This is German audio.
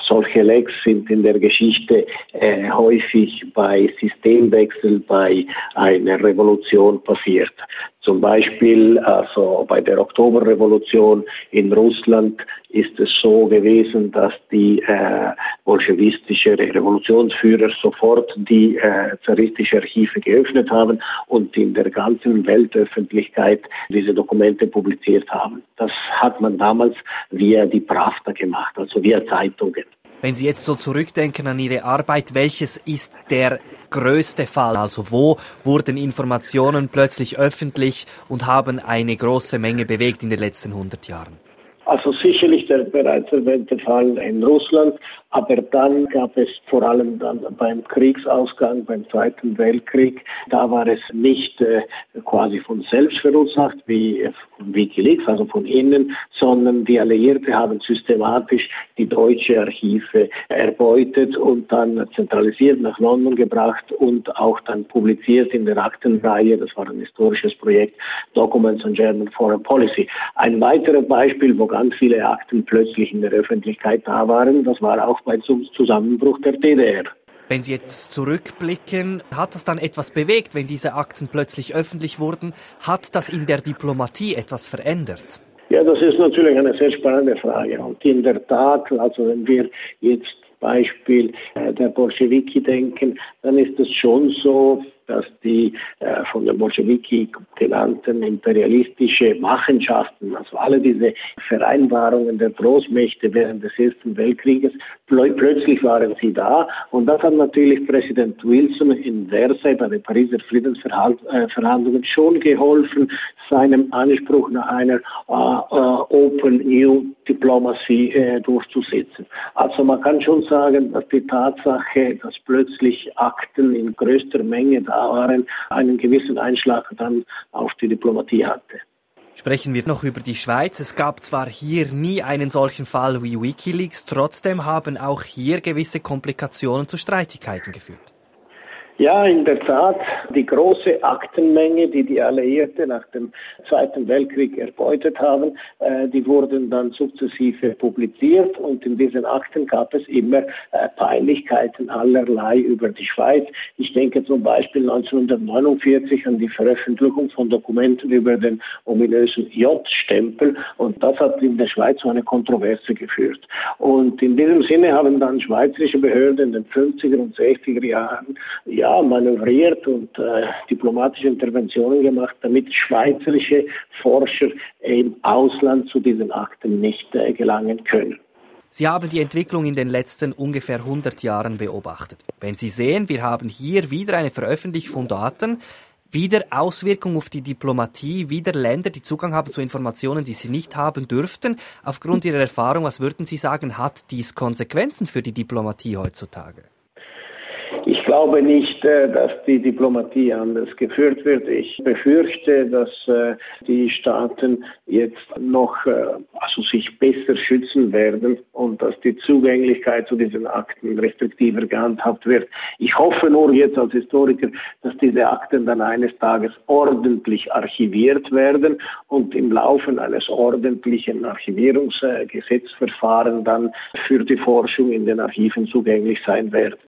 Solche Lecks sind in der Geschichte häufig bei Systemwechsel, bei einer Revolution passiert. Zum Beispiel also bei der Oktoberrevolution in Russland ist es so gewesen, dass die bolschewistische Revolutionsführer sofort die zaristischen Archive geöffnet haben und in der ganzen Weltöffentlichkeit diese Dokumente publiziert haben. Das hat man damals via die Pravda gemacht, also via Zeitungen. Wenn Sie jetzt so zurückdenken an Ihre Arbeit, welches ist der größte Fall? Also wo wurden Informationen plötzlich öffentlich und haben eine große Menge bewegt in den letzten 100 Jahren? Also sicherlich der bereits erwähnte Fall in Russland, aber dann gab es vor allem dann beim Kriegsausgang, beim Zweiten Weltkrieg, da war es nicht quasi von selbst verursacht wie WikiLeaks, also von innen, sondern die Alliierten haben systematisch die deutsche Archive erbeutet und dann zentralisiert nach London gebracht und auch dann publiziert in der Aktenreihe, das war ein historisches Projekt, Documents on German Foreign Policy. Ein weiteres Beispiel, wo ganz viele Akten plötzlich in der Öffentlichkeit da waren, das war auch beim Zusammenbruch der DDR. Wenn Sie jetzt zurückblicken, hat das dann etwas bewegt, wenn diese Akten plötzlich öffentlich wurden? Hat das in der Diplomatie etwas verändert? Ja, das ist natürlich eine sehr spannende Frage. Und in der Tat, also wenn wir jetzt Beispiel der Bolschewiki denken, dann ist es schon so, dass die von den Bolschewiki genannten imperialistische Machenschaften, also alle diese Vereinbarungen der Großmächte während des Ersten Weltkrieges, plötzlich waren sie da. Und das hat natürlich Präsident Wilson in Versailles bei den Pariser Friedensverhandlungen schon geholfen, seinem Anspruch nach einer Open New Diplomacy durchzusetzen. Also man kann schon sagen, dass die Tatsache, dass plötzlich Akten in größter Menge da waren, einen gewissen Einschlag dann auf die Diplomatie hatte. Sprechen wir noch über die Schweiz. Es gab zwar hier nie einen solchen Fall wie WikiLeaks, trotzdem haben auch hier gewisse Komplikationen zu Streitigkeiten geführt. Ja, in der Tat, die große Aktenmenge, die Alliierten nach dem Zweiten Weltkrieg erbeutet haben, die wurden dann sukzessive publiziert und in diesen Akten gab es immer Peinlichkeiten allerlei über die Schweiz. Ich denke zum Beispiel 1949 an die Veröffentlichung von Dokumenten über den ominösen J-Stempel und das hat in der Schweiz zu einer Kontroverse geführt. Und in diesem Sinne haben dann schweizerische Behörden in den 50er und 60er Jahren manövriert und diplomatische Interventionen gemacht, damit schweizerische Forscher im Ausland zu diesen Akten nicht gelangen können. Sie haben die Entwicklung in den letzten ungefähr 100 Jahren beobachtet. Wenn Sie sehen, wir haben hier wieder eine Veröffentlichung von Daten, wieder Auswirkungen auf die Diplomatie, wieder Länder, die Zugang haben zu Informationen, die sie nicht haben dürften. Aufgrund Ihrer Erfahrung, was würden Sie sagen, hat dies Konsequenzen für die Diplomatie heutzutage? Ich glaube nicht, dass die Diplomatie anders geführt wird. Ich befürchte, dass die Staaten jetzt noch sich besser schützen werden und dass die Zugänglichkeit zu diesen Akten restriktiver gehandhabt wird. Ich hoffe nur jetzt als Historiker, dass diese Akten dann eines Tages ordentlich archiviert werden und im Laufe eines ordentlichen Archivierungsgesetzverfahrens dann für die Forschung in den Archiven zugänglich sein werden.